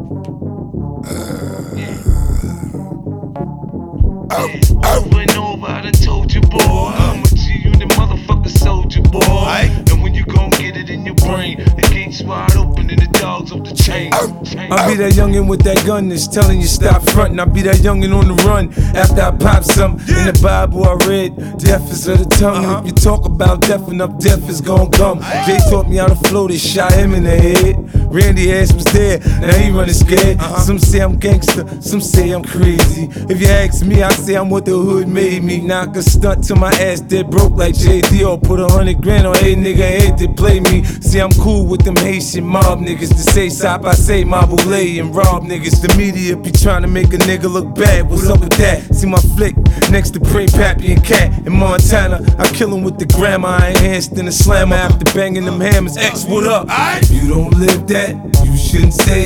Over and over, I done told you, boy. I'ma see you, the motherfucker soldier, boy. And when you gon' get it in your brain, the gates wide open and the dogs off the chain. I'll be that youngin' with that gun that's telling you stop frontin'. I'll be that youngin' on the run after I pop something. In the Bible I read, death is of the tongue. And if you talk about death enough, death is gon' come. Jay taught me how to flow, they shot him in the head. Randy ass was there, now he running scared. Some say I'm gangster, some say I'm crazy. If you ask me, I say I'm what the hood made me. Knock a stunt till my ass dead broke like JD. Or put 100 grand on a nigga head to play me. See, I'm cool with them Haitian mob niggas. To say stop, I say Mabule and rob niggas. The media be trying to make a nigga look bad. What's up with that? See my flick next to Pray Pappy and Cat in Montana. I kill him with the grandma. I enhanced in the slammer after banging them hammers. X, what up? If you don't live that, you shouldn't say